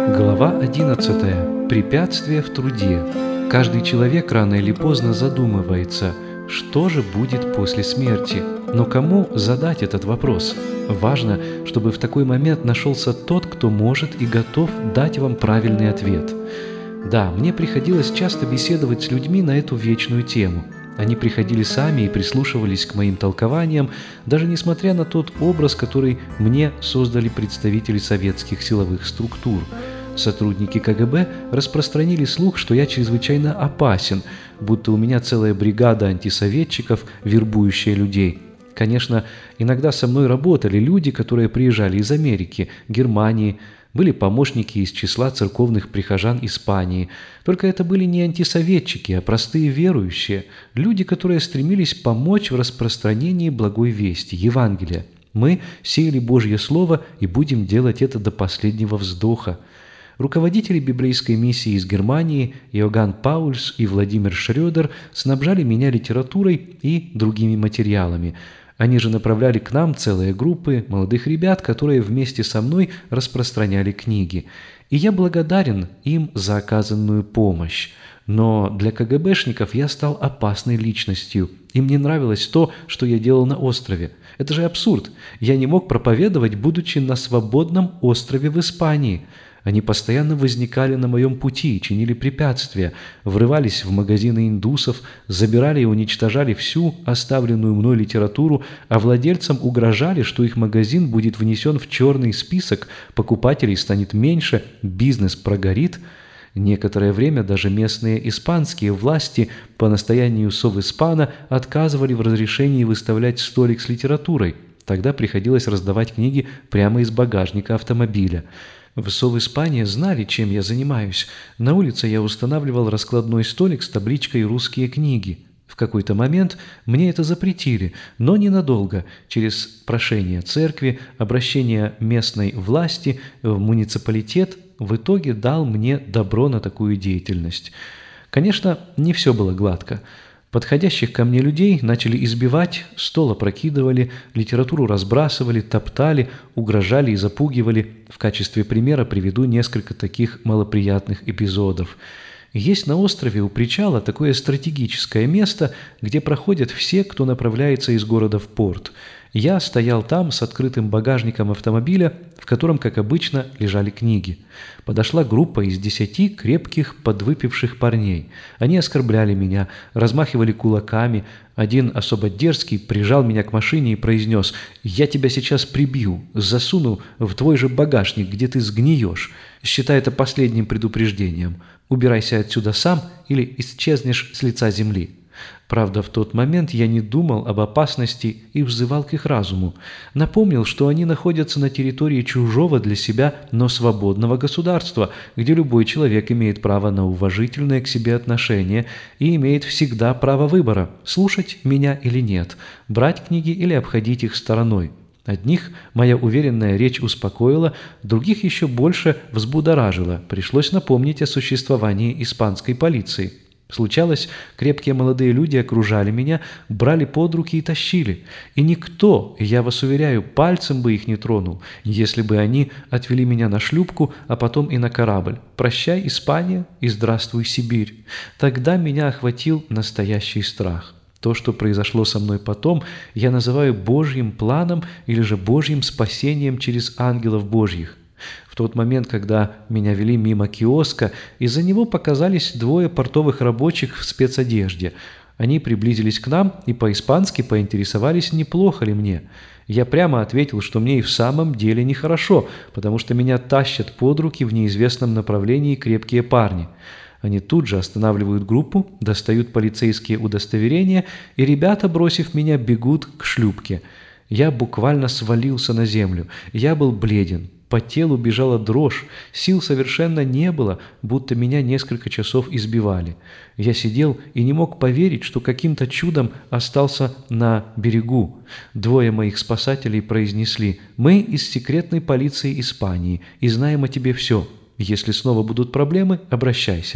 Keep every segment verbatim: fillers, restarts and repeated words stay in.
Глава одиннадцатая. Препятствия в труде. Каждый человек рано или поздно задумывается, что же будет после смерти. Но кому задать этот вопрос? Важно, чтобы в такой момент нашелся тот, кто может и готов дать вам правильный ответ. Да, мне приходилось часто беседовать с людьми на эту вечную тему. Они приходили сами и прислушивались к моим толкованиям, даже несмотря на тот образ, который мне создали представители советских силовых структур. Сотрудники ка гэ бэ распространили слух, что я чрезвычайно опасен, будто у меня целая бригада антисоветчиков, вербующая людей. Конечно, иногда со мной работали люди, которые приезжали из Америки, Германии, были помощники из числа церковных прихожан Испании. Только это были не антисоветчики, а простые верующие, люди, которые стремились помочь в распространении благой вести, Евангелия. Мы сеяли Божье Слово и будем делать это до последнего вздоха. Руководители библейской миссии из Германии Иоганн Паульс и Владимир Шрёдер снабжали меня литературой и другими материалами. Они же направляли к нам целые группы молодых ребят, которые вместе со мной распространяли книги. И я благодарен им за оказанную помощь. Но для ка гэ бэшников я стал опасной личностью. Им не нравилось то, что я делал на острове. Это же абсурд. Я не мог проповедовать, будучи на свободном острове в Испании. Они постоянно возникали на моем пути и чинили препятствия, врывались в магазины индусов, забирали и уничтожали всю оставленную мной литературу, а владельцам угрожали, что их магазин будет внесен в черный список, покупателей станет меньше, бизнес прогорит. Некоторое время даже местные испанские власти по настоянию Совиспана отказывали в разрешении выставлять столик с литературой. Тогда приходилось раздавать книги прямо из багажника автомобиля. В Совиспане знали, чем я занимаюсь. На улице я устанавливал раскладной столик с табличкой «Русские книги». В какой-то момент мне это запретили, но ненадолго. Через прошение церкви, обращение местной власти в муниципалитет в итоге дал мне добро на такую деятельность. Конечно, не все было гладко. Подходящих ко мне людей начали избивать, стол опрокидывали, литературу разбрасывали, топтали, угрожали и запугивали. В качестве примера приведу несколько таких малоприятных эпизодов. Есть на острове у причала такое стратегическое место, где проходят все, кто направляется из города в порт. Я стоял там с открытым багажником автомобиля, в котором, как обычно, лежали книги. Подошла группа из десяти крепких подвыпивших парней. Они оскорбляли меня, размахивали кулаками. Один особо дерзкий прижал меня к машине и произнес: «Я тебя сейчас прибью, засуну в твой же багажник, где ты сгниешь. Считай это последним предупреждением. Убирайся отсюда сам или исчезнешь с лица земли». Правда, в тот момент я не думал об опасности и взывал к их разуму. Напомнил, что они находятся на территории чужого для себя, но свободного государства, где любой человек имеет право на уважительное к себе отношение и имеет всегда право выбора – слушать меня или нет, брать книги или обходить их стороной. Одних моя уверенная речь успокоила, других еще больше взбудоражила. Пришлось напомнить о существовании испанской полиции. Случалось, крепкие молодые люди окружали меня, брали под руки и тащили. И никто, я вас уверяю, пальцем бы их не тронул, если бы они отвели меня на шлюпку, а потом и на корабль. Прощай, Испания, и здравствуй, Сибирь. Тогда меня охватил настоящий страх. То, что произошло со мной потом, я называю Божьим планом или же Божьим спасением через ангелов Божьих. В тот момент, когда меня вели мимо киоска, из-за него показались двое портовых рабочих в спецодежде. Они приблизились к нам и по-испански поинтересовались, неплохо ли мне. Я прямо ответил, что мне и в самом деле нехорошо, потому что меня тащат под руки в неизвестном направлении крепкие парни. Они тут же останавливают группу, достают полицейские удостоверения, и ребята, бросив меня, бегут к шлюпке. Я буквально свалился на землю. Я был бледен. По телу бежала дрожь, сил совершенно не было, будто меня несколько часов избивали. Я сидел и не мог поверить, что каким-то чудом остался на берегу. Двое моих спасателей произнесли: «Мы из секретной полиции Испании и знаем о тебе все. Если снова будут проблемы, обращайся».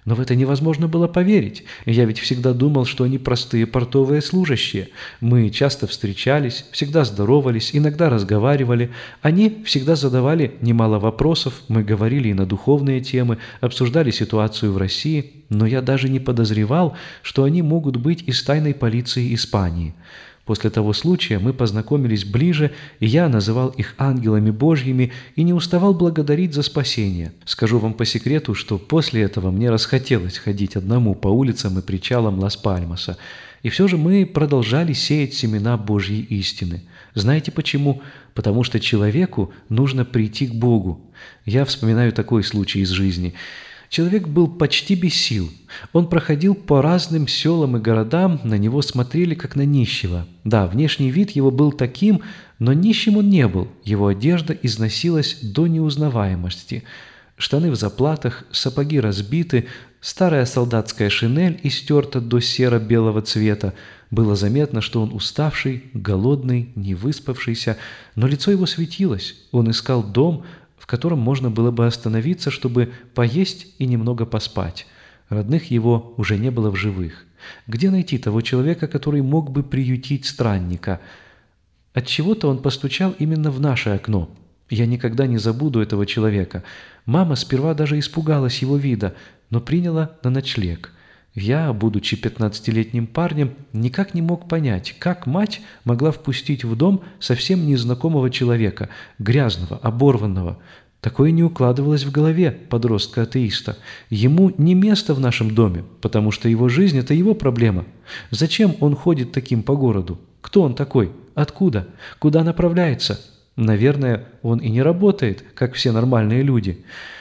Но в это невозможно было поверить. Я ведь всегда думал, что они простые портовые служащие. Мы часто встречались, всегда здоровались, иногда разговаривали. Они всегда задавали немало вопросов, мы говорили и на духовные темы, обсуждали ситуацию в России, но я даже не подозревал, что они могут быть из тайной полиции Испании. После того случая мы познакомились ближе, и я называл их ангелами Божьими и не уставал благодарить за спасение. Скажу вам по секрету, что после этого мне расхотелось ходить одному по улицам и причалам Лас-Пальмаса. И все же мы продолжали сеять семена Божьей истины. Знаете почему? Потому что человеку нужно прийти к Богу. Я вспоминаю такой случай из жизни. Человек был почти без сил. Он проходил по разным селам и городам, на него смотрели как на нищего. Да, внешний вид его был таким, но нищим он не был. Его одежда износилась до неузнаваемости. Штаны в заплатах, сапоги разбиты, старая солдатская шинель истерта до серо-белого цвета. Было заметно, что он уставший, голодный, невыспавшийся, но лицо его светилось. Он искал дом, в котором можно было бы остановиться, чтобы поесть и немного поспать. Родных его уже не было в живых. Где найти того человека, который мог бы приютить странника? Отчего-то он постучал именно в наше окно. Я никогда не забуду этого человека. Мама сперва даже испугалась его вида, но приняла на ночлег. Я, будучи пятнадцатилетним парнем, никак не мог понять, как мать могла впустить в дом совсем незнакомого человека, грязного, оборванного. Такое не укладывалось в голове подростка-атеиста. Ему не место в нашем доме, потому что его жизнь – это его проблема. Зачем он ходит таким по городу? Кто он такой? Откуда? Куда направляется? Наверное, он и не работает, как все нормальные люди.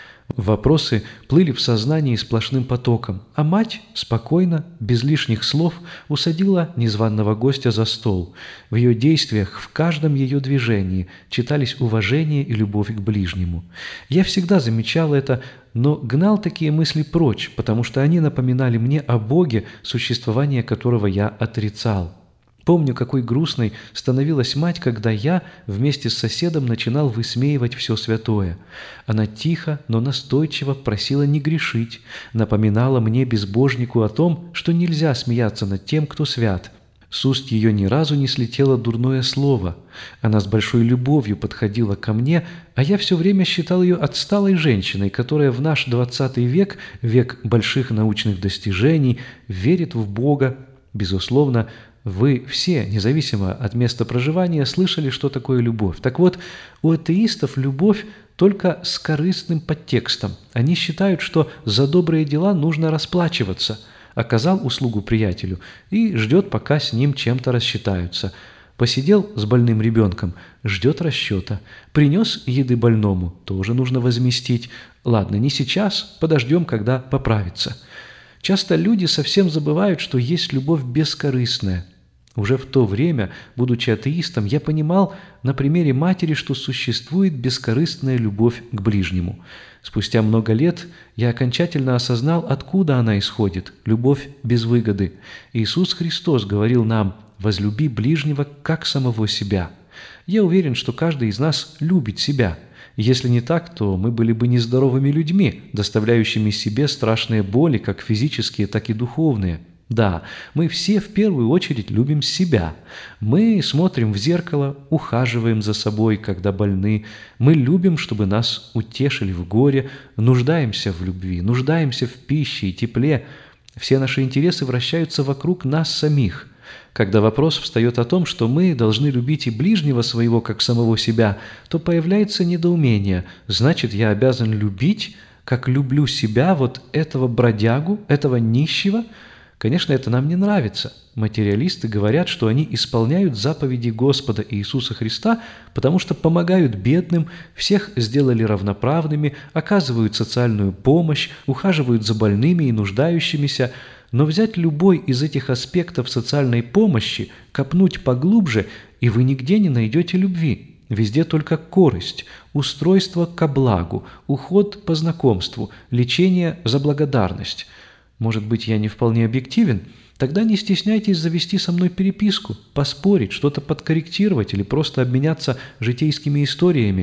Вопросы плыли в сознании сплошным потоком, а мать спокойно, без лишних слов, усадила незваного гостя за стол. В ее действиях, в каждом ее движении читались уважение и любовь к ближнему. Я всегда замечал это, но гнал такие мысли прочь, потому что они напоминали мне о Боге, существование которого я отрицал. Помню, какой грустной становилась мать, когда я вместе с соседом начинал высмеивать все святое. Она тихо, но настойчиво просила не грешить, напоминала мне, безбожнику, о том, что нельзя смеяться над тем, кто свят. С уст ее ни разу не слетело дурное слово. Она с большой любовью подходила ко мне, а я все время считал ее отсталой женщиной, которая в наш двадцатый век, век больших научных достижений, верит в Бога. Безусловно, вы все, независимо от места проживания, слышали, что такое любовь. Так вот, у атеистов любовь только с корыстным подтекстом. Они считают, что за добрые дела нужно расплачиваться. Оказал услугу приятелю и ждет, пока с ним чем-то рассчитаются. Посидел с больным ребенком, ждет расчета. Принес еды больному, тоже нужно возместить. Ладно, не сейчас, подождем, когда поправится. Часто люди совсем забывают, что есть любовь бескорыстная. Уже в то время, будучи атеистом, я понимал на примере матери, что существует бескорыстная любовь к ближнему. Спустя много лет я окончательно осознал, откуда она исходит – любовь без выгоды. Иисус Христос говорил нам: «Возлюби ближнего, как самого себя». Я уверен, что каждый из нас любит себя. Если не так, то мы были бы нездоровыми людьми, доставляющими себе страшные боли, как физические, так и духовные. Да, мы все в первую очередь любим себя. Мы смотрим в зеркало, ухаживаем за собой, когда больны. Мы любим, чтобы нас утешили в горе, нуждаемся в любви, нуждаемся в пище и тепле. Все наши интересы вращаются вокруг нас самих. Когда вопрос встает о том, что мы должны любить и ближнего своего, как самого себя, то появляется недоумение. Значит, я обязан любить, как люблю себя, вот этого бродягу, этого нищего? Конечно, это нам не нравится. Материалисты говорят, что они исполняют заповеди Господа Иисуса Христа, потому что помогают бедным, всех сделали равноправными, оказывают социальную помощь, ухаживают за больными и нуждающимися. Но взять любой из этих аспектов социальной помощи, копнуть поглубже, и вы нигде не найдете любви. Везде только корость, устройство ко благу, уход по знакомству, лечение за благодарность. Может быть, я не вполне объективен? Тогда не стесняйтесь завести со мной переписку, поспорить, что-то подкорректировать или просто обменяться житейскими историями.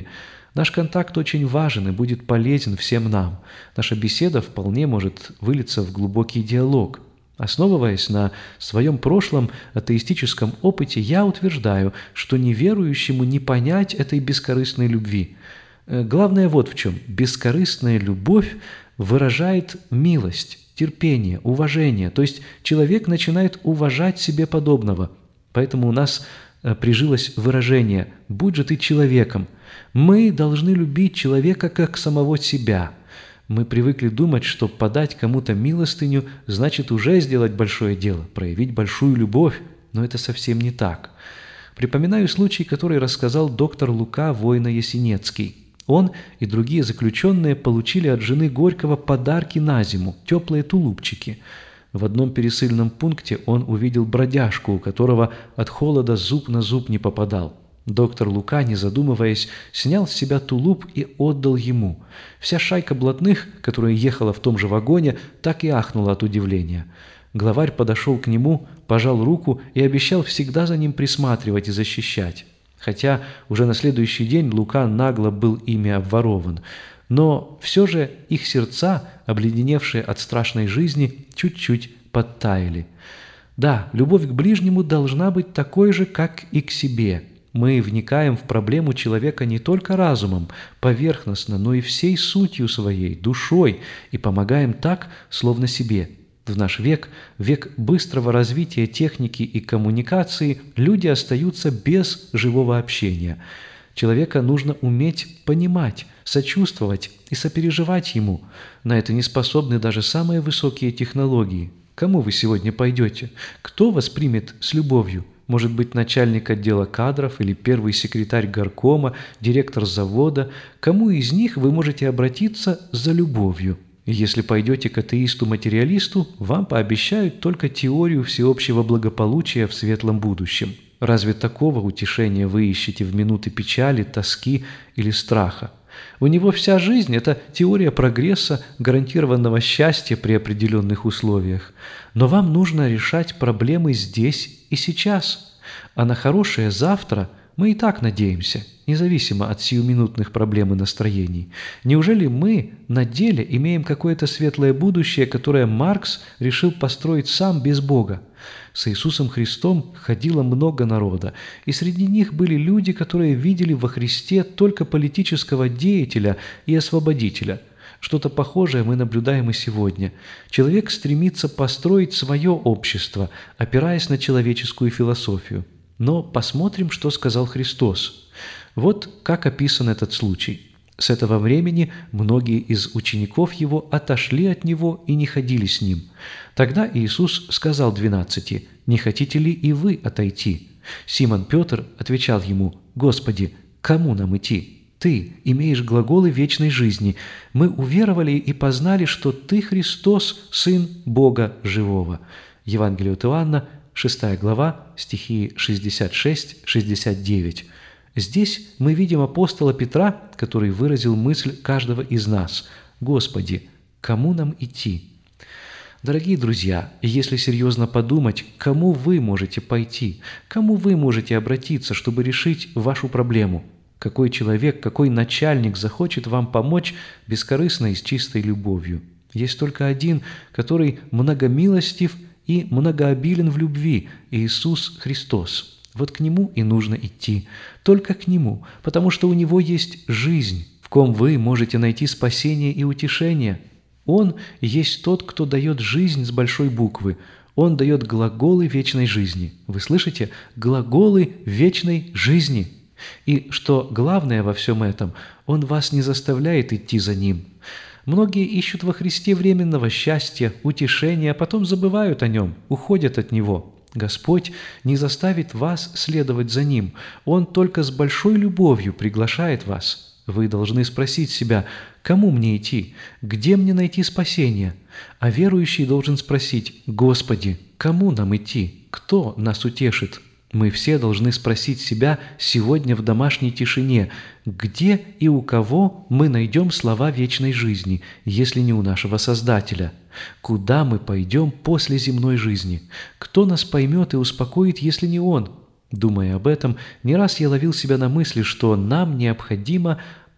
Наш контакт очень важен и будет полезен всем нам. Наша беседа вполне может вылиться в глубокий диалог. Основываясь на своем прошлом атеистическом опыте, я утверждаю, что неверующему не понять этой бескорыстной любви. Главное вот в чем. Бескорыстная любовь выражает милость, терпение, уважение. То есть человек начинает уважать себе подобного. Поэтому у нас прижилось выражение «будь же ты человеком». Мы должны любить человека как самого себя. Мы привыкли думать, что подать кому-то милостыню значит уже сделать большое дело, проявить большую любовь, но это совсем не так. Припоминаю случай, который рассказал доктор Лука Войно-Ясенецкий. Он и другие заключенные получили от жены Горького подарки на зиму, теплые тулупчики. В одном пересыльном пункте он увидел бродяжку, у которого от холода зуб на зуб не попадал. Доктор Лука, не задумываясь, снял с себя тулуп и отдал ему. Вся шайка блатных, которая ехала в том же вагоне, так и ахнула от удивления. Главарь подошел к нему, пожал руку и обещал всегда за ним присматривать и защищать. Хотя уже на следующий день Лука нагло был ими обворован. Но все же их сердца, обледеневшие от страшной жизни, чуть-чуть подтаяли. Да, любовь к ближнему должна быть такой же, как и к себе. Мы вникаем в проблему человека не только разумом, поверхностно, но и всей сутью своей, душой, и помогаем так, словно себе. В наш век, век быстрого развития техники и коммуникации, люди остаются без живого общения. Человека нужно уметь понимать, сочувствовать и сопереживать ему. На это не способны даже самые высокие технологии. Кому вы сегодня пойдете? Кто вас примет с любовью? Может быть, начальник отдела кадров или первый секретарь горкома, директор завода? Кому из них вы можете обратиться за любовью? Если пойдете к атеисту-материалисту, вам пообещают только теорию всеобщего благополучия в светлом будущем. Разве такого утешения вы ищете в минуты печали, тоски или страха? У него вся жизнь – это теория прогресса, гарантированного счастья при определенных условиях. Но вам нужно решать проблемы здесь и сейчас. А на хорошее завтра мы и так надеемся, независимо от сиюминутных проблем и настроений. Неужели мы на деле имеем какое-то светлое будущее, которое Маркс решил построить сам без Бога? С Иисусом Христом ходило много народа, и среди них были люди, которые видели во Христе только политического деятеля и освободителя. Что-то похожее мы наблюдаем и сегодня. Человек стремится построить свое общество, опираясь на человеческую философию. Но посмотрим, что сказал Христос. Вот как описан этот случай. С этого времени многие из учеников Его отошли от Него и не ходили с Ним. Тогда Иисус сказал двенадцати: «Не хотите ли и вы отойти?» Симон Петр отвечал Ему: «Господи, кому нам идти? Ты имеешь глаголы вечной жизни. Мы уверовали и познали, что Ты Христос, Сын Бога Живого». Евангелие от Иоанна, шестая глава, стихи шестьдесят шесть — шестьдесят девять. Здесь мы видим апостола Петра, который выразил мысль каждого из нас: «Господи, кому нам идти?» Дорогие друзья, если серьезно подумать, кому вы можете пойти, кому вы можете обратиться, чтобы решить вашу проблему? Какой человек, какой начальник захочет вам помочь бескорыстно и с чистой любовью? Есть только один, который многомилостив и многообилен в любви – Иисус Христос. Вот к Нему и нужно идти, только к Нему, потому что у Него есть жизнь, в ком вы можете найти спасение и утешение. Он есть тот, кто дает жизнь с большой буквы. Он дает глаголы вечной жизни. Вы слышите? Глаголы вечной жизни. И что главное во всем этом, Он вас не заставляет идти за Ним. Многие ищут во Христе временного счастья, утешения, а потом забывают о Нем, уходят от Него. Господь не заставит вас следовать за Ним. Он только с большой любовью приглашает вас. Вы должны спросить себя: кому мне идти? Где мне найти спасение? А верующий должен спросить: Господи, кому нам идти? Кто нас утешит? Мы все должны спросить себя сегодня в домашней тишине: где и у кого мы найдем слова вечной жизни, если не у нашего Создателя? Куда мы пойдем после земной жизни? Кто нас поймет и успокоит, если не Он? Думая об этом, не раз я ловил себя на мысли, что нам необходимо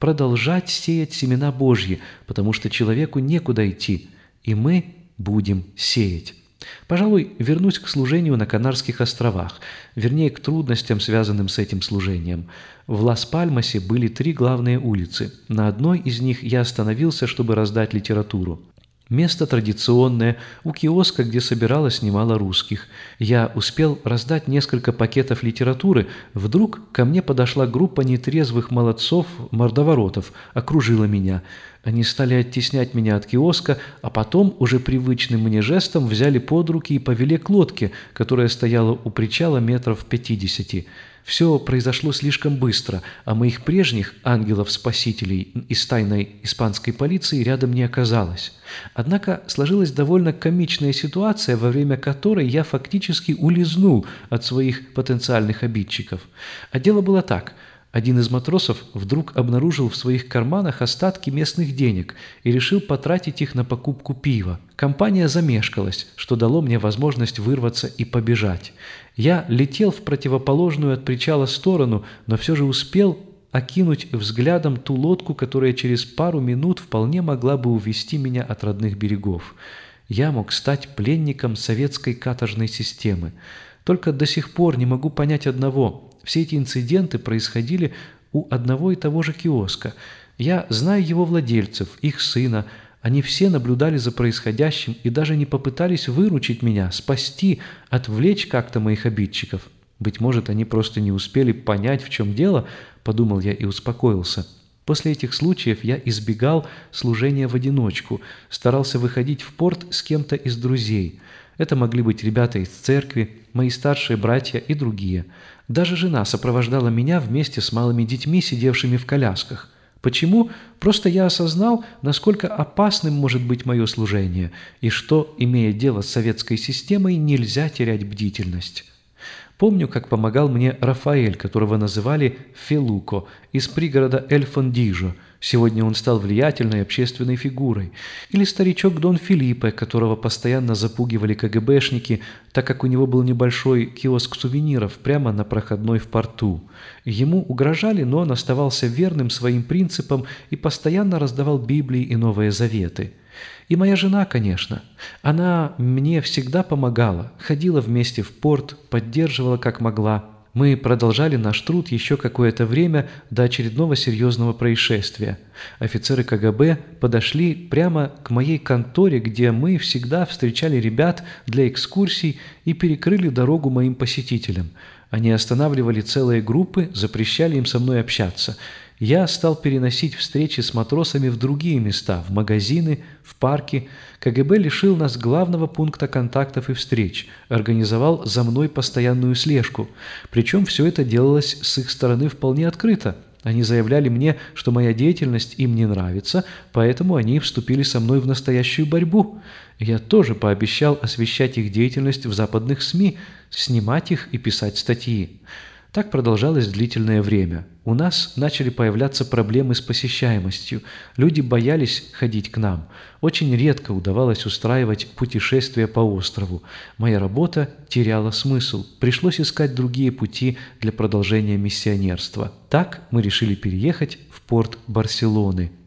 продолжать сеять семена Божьи, потому что человеку некуда идти, и мы будем сеять. Пожалуй, вернусь к служению на Канарских островах, вернее, к трудностям, связанным с этим служением. В Лас-Пальмасе были три главные улицы. На одной из них я остановился, чтобы раздать литературу. Место традиционное, у киоска, где собиралось немало русских. Я успел раздать несколько пакетов литературы. Вдруг ко мне подошла группа нетрезвых молодцов-мордоворотов, окружила меня. Они стали оттеснять меня от киоска, а потом уже привычным мне жестом взяли под руки и повели к лодке, которая стояла у причала метров пятидесяти. Все произошло слишком быстро, а моих прежних ангелов-спасителей из тайной испанской полиции рядом не оказалось. Однако сложилась довольно комичная ситуация, во время которой я фактически улизнул от своих потенциальных обидчиков. А дело было так. Один из матросов вдруг обнаружил в своих карманах остатки местных денег и решил потратить их на покупку пива. Компания замешкалась, что дало мне возможность вырваться и побежать. Я летел в противоположную от причала сторону, но все же успел окинуть взглядом ту лодку, которая через пару минут вполне могла бы увести меня от родных берегов. Я мог стать пленником советской каторжной системы. Только до сих пор не могу понять одного. Все эти инциденты происходили у одного и того же киоска. Я знаю его владельцев, их сына. Они все наблюдали за происходящим и даже не попытались выручить меня, спасти, отвлечь как-то моих обидчиков. Быть может, они просто не успели понять, в чем дело, подумал я и успокоился. После этих случаев я избегал служения в одиночку, старался выходить в порт с кем-то из друзей. Это могли быть ребята из церкви, мои старшие братья и другие. Даже жена сопровождала меня вместе с малыми детьми, сидевшими в колясках. Почему? Просто я осознал, насколько опасным может быть мое служение, и что, имея дело с советской системой, нельзя терять бдительность. Помню, как помогал мне Рафаэль, которого называли Фелуко, из пригорода Эль-Фондижо. Сегодня он стал влиятельной общественной фигурой. Или старичок Дон Филиппе, которого постоянно запугивали КГБшники, так как у него был небольшой киоск сувениров прямо на проходной в порту. Ему угрожали, но он оставался верным своим принципам и постоянно раздавал Библии и Новые Заветы. И моя жена, конечно. Она мне всегда помогала, ходила вместе в порт, поддерживала как могла. Мы продолжали наш труд еще какое-то время до очередного серьезного происшествия. Офицеры КГБ подошли прямо к моей конторе, где мы всегда встречали ребят для экскурсий, и перекрыли дорогу моим посетителям. Они останавливали целые группы, запрещали им со мной общаться. Я стал переносить встречи с матросами в другие места, в магазины, в парки. КГБ лишил нас главного пункта контактов и встреч, организовал за мной постоянную слежку. Причем все это делалось с их стороны вполне открыто. Они заявляли мне, что моя деятельность им не нравится, поэтому они вступили со мной в настоящую борьбу. Я тоже пообещал освещать их деятельность в западных СМИ, снимать их и писать статьи. Так продолжалось длительное время. У нас начали появляться проблемы с посещаемостью. Люди боялись ходить к нам. Очень редко удавалось устраивать путешествия по острову. Моя работа теряла смысл. Пришлось искать другие пути для продолжения миссионерства. Так мы решили переехать в порт Барселоны.